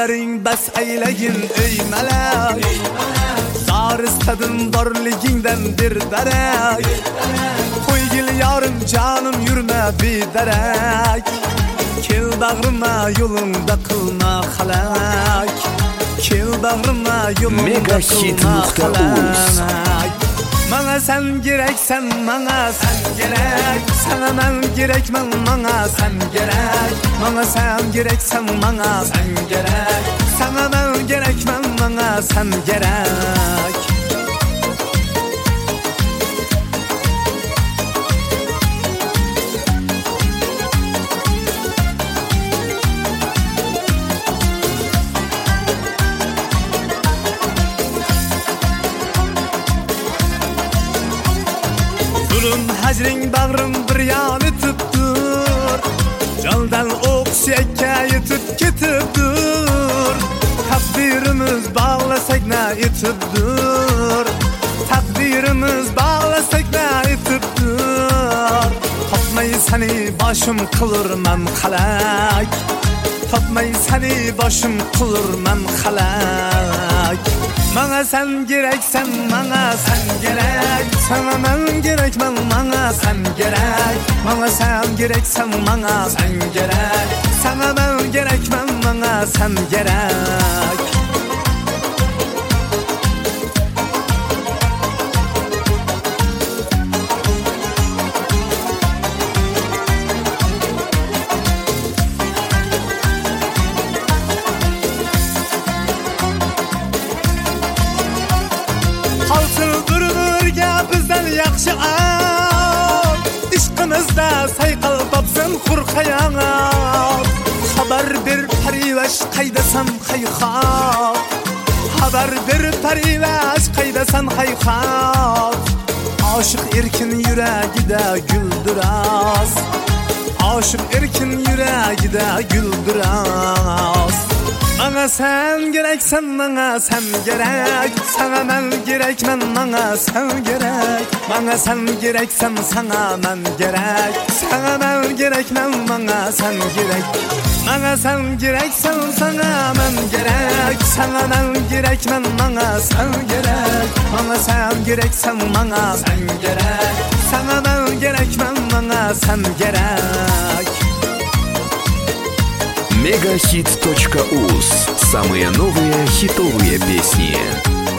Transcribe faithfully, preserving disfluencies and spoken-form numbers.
Duolaring bas aylayin ey malak, zar istadim borligingdan bir darak. Qo'ygil yorim jonim yurma bedarak, kel bag'rima yo'lingda qilma xalak, kel bag'rima yo'lingda qilma xalak. Mana sen gereksen, mana sen gerek, sana ben gerekmem, mana sen gerek. Mana sen gereksen, mana sen gerek, sana ben gerekmem, mana sen gerek. Hacring bağrım bir yanı tuttur, candan ok siyekayı tut ketibdir. Takdirimiz bağlasak ne yetibdir, takdirimiz bağlasak ne yetibdir. Topmayı seni başım kılırmam halak, topmayı seni başım kılırmam halak. Mana sen gereksen, mana sen gerek, sana ben gerekmem, mana sen gerek. Mana sen gereksen, mana sen gerek, sana ben gerekmem, mana sen gerek. Yaxşı al, ishqimizda sayqal topsin qurqayanat. Xabar ber parivash qaydasan hayxat, xabar ber parivash qaydasan hayxat. Aşık erkin yuragida guldiras, aşık erkin yuragida guldiras. Mana sen gereksen, mana sen gerek, sana ben gerekmem, mana sen gerek. Mana sen gereksen, sana ben gerek, sana ben gerekmem, mana sen gerek. Mana sen gereksen, sana ben gerek, sana ben gerekmem, mana sen gerek. Mana sen gereksen, mana sen gerek, sana ben gerekmem, mana sen gerek. Мегахит точка уз. Самые новые хитовые песни.